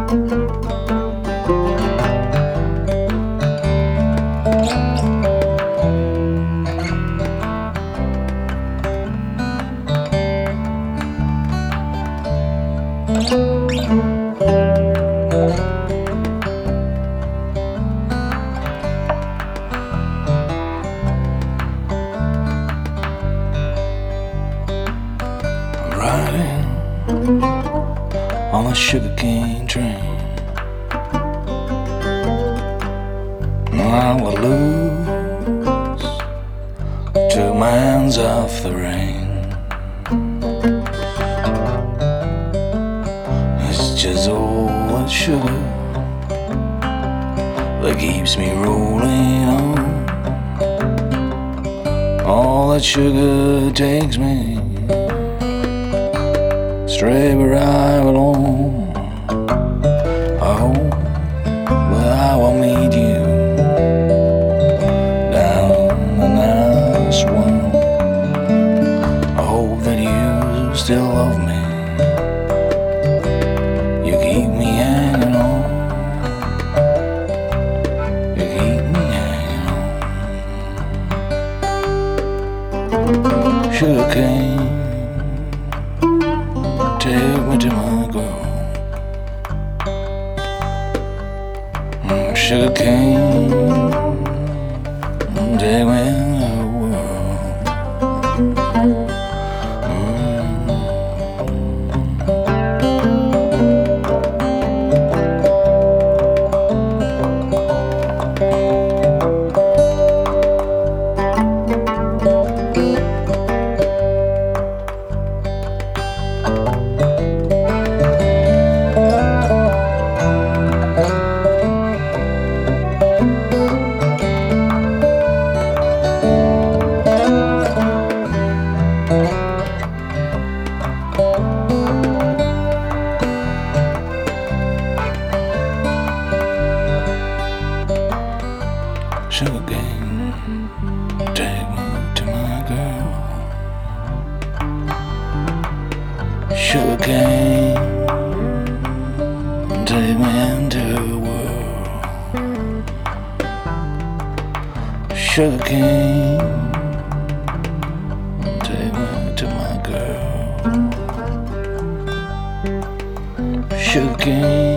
Riding on a sugarcane train, I will lose 2 miles off the rain. It's just old sugar that keeps me rolling on. All that sugar takes me straight where I belong. I hope that I will meet you down the nice one. I hope that you still love me. You keep me hanging on. You keep me hanging on. Sugarcane, take me to my girl. Sugarcane, take me in the world. Sugarcane, take me to my girl. Sugarcane, take me into the world. Sugarcane, take me to my girl. Sugarcane.